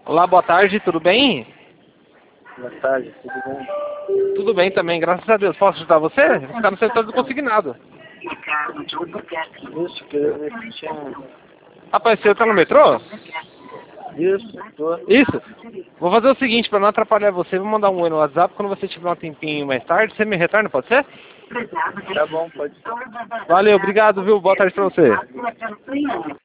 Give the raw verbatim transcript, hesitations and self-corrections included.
Olá, boa tarde, tudo bem? Boa tarde, tudo bom? Tudo bem também, graças a Deus. Posso ajudar você? Você está no setor do consignado. Isso, que eu tinha... Rapaz, você está no metrô? Isso, tô. Isso. Vou fazer o seguinte, para não atrapalhar você, vou mandar um oi no WhatsApp. Quando você tiver um tempinho mais tarde, você me retorna, pode ser? Tá bom, pode ser. Valeu, obrigado, viu? Boa tarde para você.